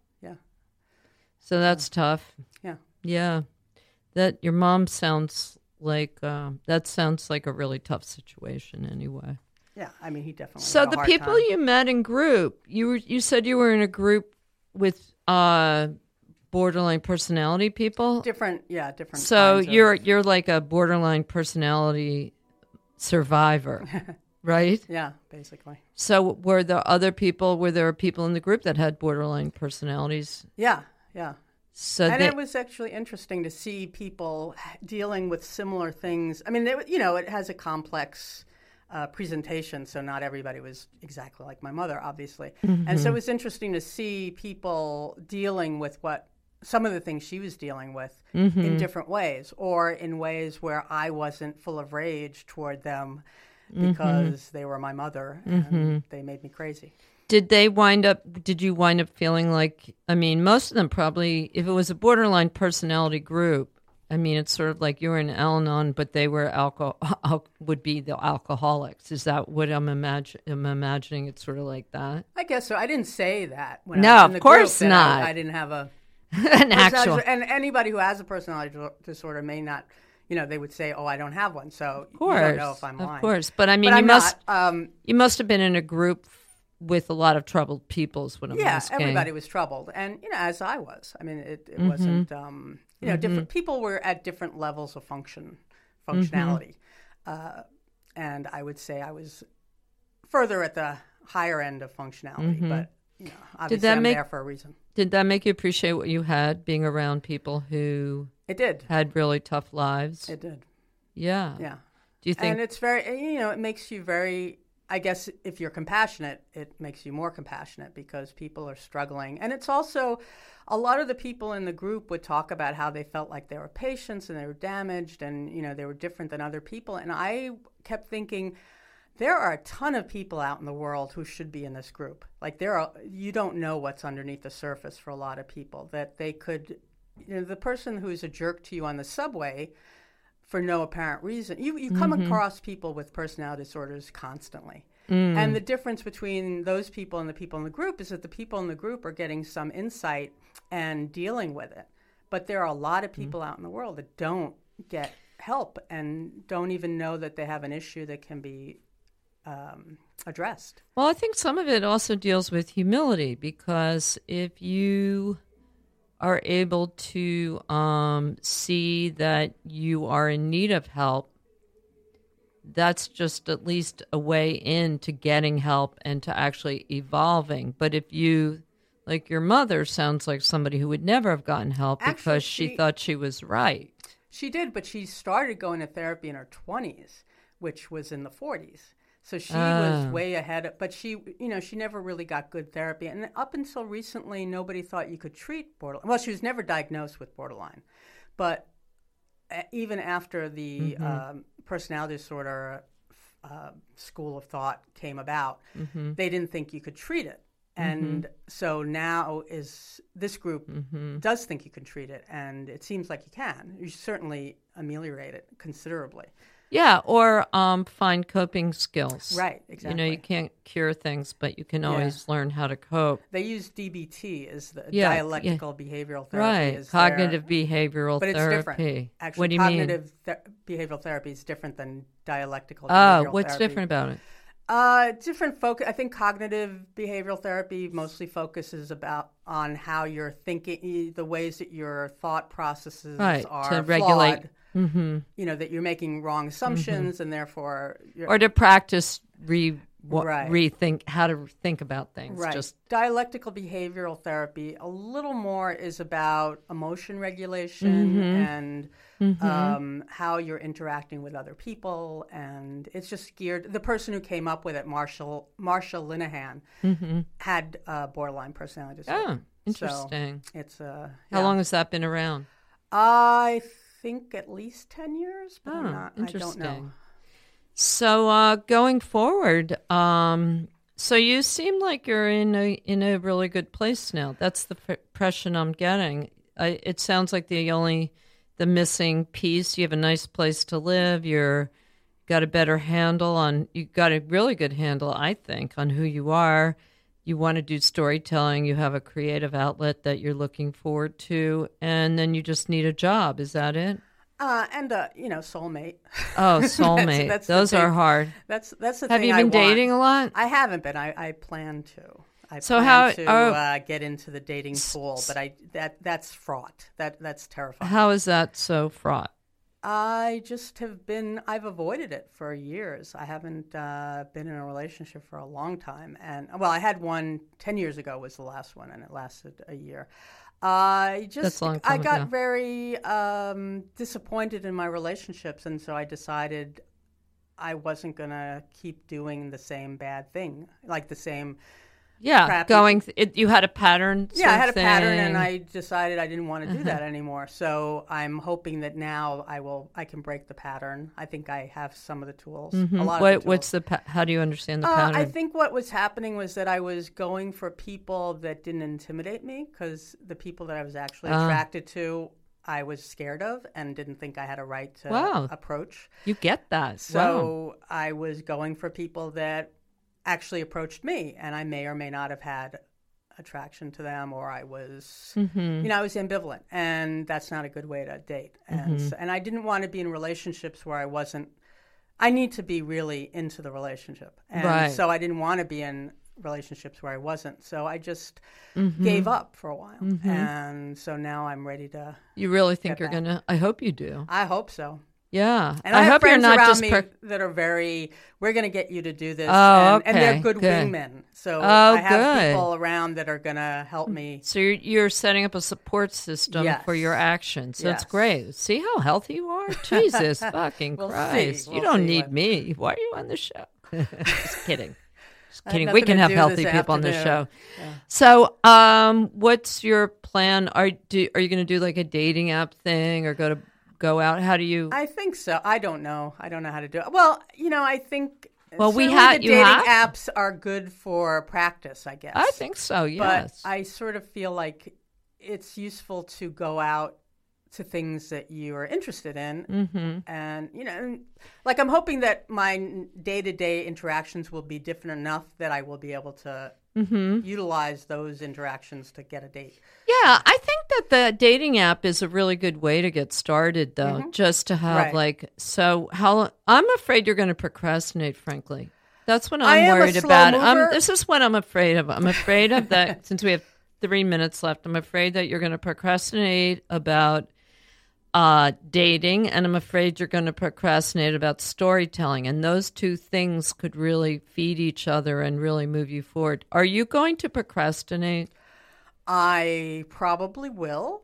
S1: So that's tough.
S2: Yeah.
S1: Yeah. That your mom sounds like that sounds like a really tough situation anyway.
S2: Yeah, he definitely.
S1: So
S2: had a
S1: the
S2: hard
S1: people
S2: time.
S1: you met in group, you said you were in a group with borderline personality people.
S2: Different.
S1: So you're like a borderline personality survivor. Right?
S2: Yeah, basically.
S1: So were there people in the group that had borderline personalities?
S2: Yeah.
S1: So
S2: it was actually interesting to see people dealing with similar things. It has a complex presentation, so not everybody was exactly like my mother, obviously. And so it was interesting to see people dealing with some of the things she was dealing with in different ways, or in ways where I wasn't full of rage toward them because they were my mother and they made me crazy.
S1: Did you wind up feeling like, most of them probably, if it was a borderline personality group, it's sort of like you were in Al-Anon, but they were would be the alcoholics. Is that what I'm imagining? It's sort of like that?
S2: I guess so. I didn't say that when I was in the
S1: of course
S2: group,
S1: not.
S2: I didn't have
S1: an actual.
S2: And anybody who has a personality disorder may not, they would say, oh, I don't have one. So
S1: of course,
S2: you don't know if I'm lying.
S1: Of course. But you must have been in a group with a lot of troubled people is what I'm asking.
S2: Yeah, everybody was troubled. And, as I was. It wasn't, different people were at different levels of functionality. And I would say I was further at the higher end of functionality. But, obviously I'm there for a reason.
S1: Did that make you appreciate what you had, being around people who
S2: It did.
S1: had really tough lives?
S2: It did.
S1: Yeah.
S2: Yeah.
S1: Do you think?
S2: And it's very, it makes you very, I guess if you're compassionate, it makes you more compassionate because people are struggling. And it's also, a lot of the people in the group would talk about how they felt like they were patients and they were damaged and, they were different than other people. And I kept thinking, there are a ton of people out in the world who should be in this group. Like you don't know what's underneath the surface for a lot of people, that they could, the person who's a jerk to you on the subway for no apparent reason. You come across people with personality disorders constantly. And the difference between those people and the people in the group is that the people in the group are getting some insight and dealing with it. But there are a lot of people out in the world that don't get help and don't even know that they have an issue that can be addressed.
S1: Well, I think some of it also deals with humility, because if you are able to see that you are in need of help, that's just at least a way into getting help and to actually evolving. But if you, like your mother, sounds like somebody who would never have gotten help because she thought she was right.
S2: She did, but she started going to therapy in her 20s, which was in the 40s. So she was way ahead, but she never really got good therapy. And up until recently, nobody thought you could treat borderline. Well, she was never diagnosed with borderline. But even after the personality disorder school of thought came about, they didn't think you could treat it. And so now this group does think you can treat it, and it seems like you can. You certainly ameliorate it considerably.
S1: Yeah, or find coping skills.
S2: Right, exactly.
S1: You can't cure things, but you can always learn how to cope.
S2: They use DBT as the dialectical behavioral therapy.
S1: Right, cognitive behavioral
S2: but
S1: therapy.
S2: It's different. Actually,
S1: what do you
S2: cognitive
S1: mean?
S2: Behavioral therapy is different than dialectical behavioral therapy.
S1: What's different about it?
S2: Different focus. I think cognitive behavioral therapy mostly focuses on how you're thinking, the ways that your thought processes are
S1: to regulate.
S2: Flawed. That you're making wrong assumptions and therefore...
S1: Or to practice rethink how to think about things.
S2: Right.
S1: Just
S2: dialectical behavioral therapy, a little more is about emotion regulation and how you're interacting with other people. And it's just geared... The person who came up with it, Marshall Linehan, had borderline personality disorder.
S1: Oh, interesting.
S2: So it's
S1: How long has that been around?
S2: I think at least 10 years, but I don't know.
S1: So going forward, so you seem like you're in a really good place now. That's the impression I'm getting. It sounds like the missing piece. You have a nice place to live. You got a really good handle, I think, on who you are. You want to do storytelling. You have a creative outlet that you're looking forward to, and then you just need a job. Is that it?
S2: And soulmate.
S1: Oh, soulmate. that's Those are hard.
S2: That's the thing.
S1: Have you been dating a lot?
S2: I haven't been. I plan to. I plan to get into the dating pool, but that's fraught. That's terrifying.
S1: How is that so fraught?
S2: I just I've avoided it for years. I haven't been in a relationship for a long time. And, I had one 10 years ago was the last one, and it lasted a year. I got very disappointed in my relationships, and so I decided I wasn't going to keep doing the same bad thing, like the same crappy. You had a pattern? Yeah, I had a pattern, and I decided I didn't want to do that anymore. So I'm hoping that now I can break the pattern. I think I have some of the tools, a lot of the tools.
S1: How do you understand the pattern?
S2: I think what was happening was that I was going for people that didn't intimidate me, because the people that I was actually attracted to, I was scared of and didn't think I had a right to approach.
S1: You get that.
S2: So I was going for people that actually approached me, and I may or may not have had attraction to them, or I was, I was ambivalent, and that's not a good way to date. And I didn't want to be in relationships where I need to be really into the relationship. And so I didn't want to be in relationships where I wasn't. So I just gave up for a while. And so now I'm ready to...
S1: You really think you're going to... I hope you do.
S2: I hope so.
S1: Yeah.
S2: And I have
S1: hope you're
S2: friends
S1: not
S2: around
S1: just
S2: me that are we're going to get you to do this.
S1: Oh,
S2: and they're
S1: okay,
S2: good
S1: good.
S2: wingmen. So
S1: Oh,
S2: I have
S1: good.
S2: people around that are going to help me.
S1: So you're setting up a support system
S2: Yes.
S1: for your actions. That's
S2: Yes.
S1: great. See how healthy you are? Jesus fucking
S2: We'll see.
S1: Christ. You
S2: We'll
S1: don't
S2: see
S1: need
S2: what-
S1: me. Why are you on the show? Just kidding. Just
S2: I have
S1: kidding. We
S2: nothing
S1: can
S2: to
S1: have
S2: do
S1: healthy
S2: this
S1: people on the show.
S2: afternoon. Yeah.
S1: So, what's your plan? Are you going to do like a dating app thing or go out? How do you?
S2: I think so. I don't know. I don't know how to do it. Well, I think
S1: Well, we
S2: certainly
S1: had-
S2: the
S1: you
S2: dating
S1: have-
S2: apps are good for practice, I guess.
S1: I think so. Yes.
S2: But I sort of feel like it's useful to go out to things that you are interested in.
S1: Mm-hmm.
S2: And, like I'm hoping that my day-to-day interactions will be different enough that I will be able to utilize those interactions to get a date.
S1: Yeah, I think that the dating app is a really good way to get started, though, just to have
S2: Right.
S1: I'm afraid you're going to procrastinate, frankly. That's what
S2: I
S1: I'm
S2: am a
S1: worried
S2: slow
S1: about.
S2: mover.
S1: This is what I'm afraid of. I'm afraid of that since we have 3 minutes left. I'm afraid that you're going to procrastinate about dating, and I'm afraid you're going to procrastinate about storytelling. And those two things could really feed each other and really move you forward. Are you going to procrastinate?
S2: I probably will.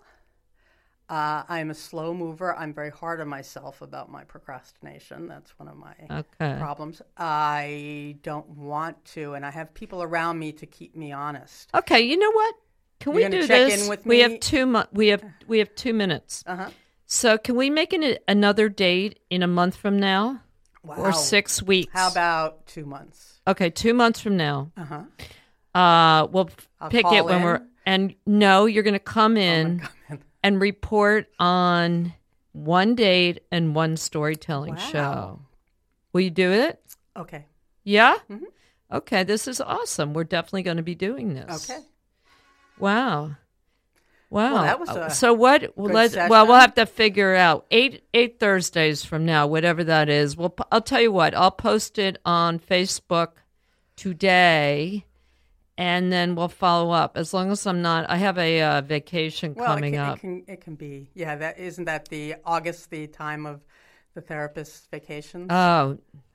S2: I'm a slow mover. I'm very hard on myself about my procrastination. That's one of my problems. I don't want to, and I have people around me to keep me honest.
S1: Okay, you know what? Can we
S2: You're gonna
S1: do
S2: check
S1: this?
S2: in with
S1: We
S2: me?
S1: have we have 2 minutes.
S2: Uh-huh.
S1: So can we make another date in a month from now
S2: Wow.
S1: or 6 weeks?
S2: How about 2 months?
S1: Okay, 2 months from now.
S2: Uh-huh.
S1: We'll
S2: I'll
S1: pick
S2: call
S1: it when
S2: in.
S1: we're and no, you're going to come in and report on one date and one storytelling
S2: Wow.
S1: show. Will you do it?
S2: Okay.
S1: Yeah? Okay, this is awesome. We're definitely going to be doing this.
S2: Okay.
S1: Wow. Wow.
S2: Well, that was a
S1: so what?
S2: good
S1: Well,
S2: session.
S1: we'll have to figure out eight Thursdays from now, whatever that is. I'll tell you what. I'll post it on Facebook today, and then we'll follow up. As long as I'm not, I have a vacation coming up.
S2: It can be. Yeah, isn't that the August, the time of the therapist's vacations?
S1: Oh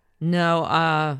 S1: no,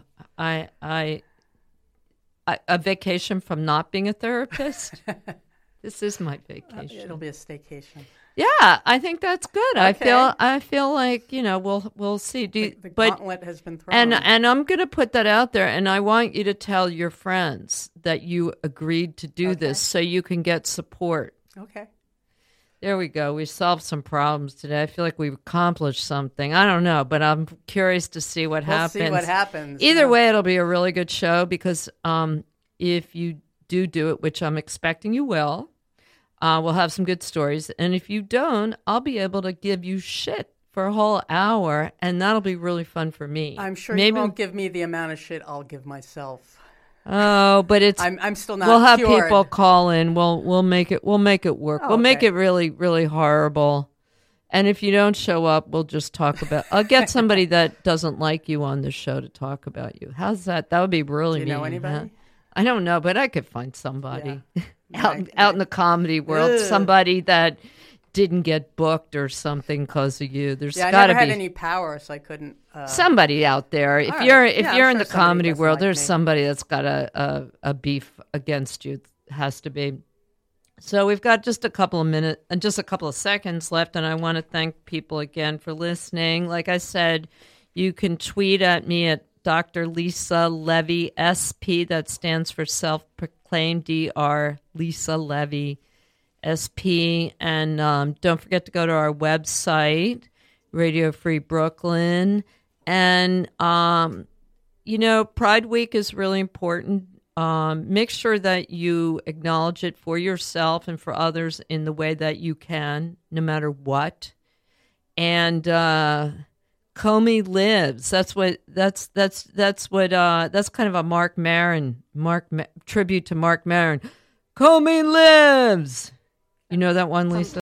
S1: a vacation from not being a therapist. This is my vacation.
S2: It'll be a staycation.
S1: Yeah, I think that's good.
S2: Okay.
S1: I feel like we'll see.
S2: The gauntlet has been thrown.
S1: And I'm going to put that out there, and I want you to tell your friends that you agreed to do this, so you can get support.
S2: Okay.
S1: There we go. We solved some problems today. I feel like we've accomplished something. I don't know, but I'm curious to see what happens.
S2: We'll see what happens.
S1: Either way, it'll be a really good show because if you do it, which I'm expecting you will, we'll have some good stories. And if you don't, I'll be able to give you shit for a whole hour, and that'll be really fun for me.
S2: I'm sure you won't give me the amount of shit I'll give myself.
S1: Oh, but it's
S2: I'm still not.
S1: we'll have
S2: cured.
S1: people call in. We'll make it work.
S2: Oh,
S1: we'll make
S2: okay.
S1: it really, really horrible. And if you don't show up, we'll just talk about. I'll get somebody that doesn't like you on the show to talk about you. How's that? That would be really
S2: Do you know
S1: mean,
S2: anybody?
S1: huh? I don't know, but I could find somebody
S2: Yeah.
S1: out in the comedy world.
S2: Ugh.
S1: Somebody that didn't get booked or something because of you. There's
S2: Yeah, I
S1: got to
S2: never had
S1: be
S2: any power, so I couldn't.
S1: somebody out there. If
S2: All right.
S1: you're
S2: Yeah,
S1: you're
S2: I'm
S1: in
S2: sure
S1: the
S2: somebody
S1: comedy
S2: doesn't
S1: world,
S2: like
S1: there's
S2: me.
S1: somebody that's got a beef against you. Has to be. So we've got just a couple of minutes and just a couple of seconds left, and I want to thank people again for listening. Like I said, you can tweet at me at Dr. Lisa Levy SP. That stands for self-proclaimed Dr. Lisa Levy SP. And don't forget to go to our website, Radio Free Brooklyn. And, Pride Week is really important. Make sure that you acknowledge it for yourself and for others in the way that you can, no matter what. And Comey lives. That's kind of a Mark Maron tribute to Mark Maron. Comey lives. You know that one, Lisa?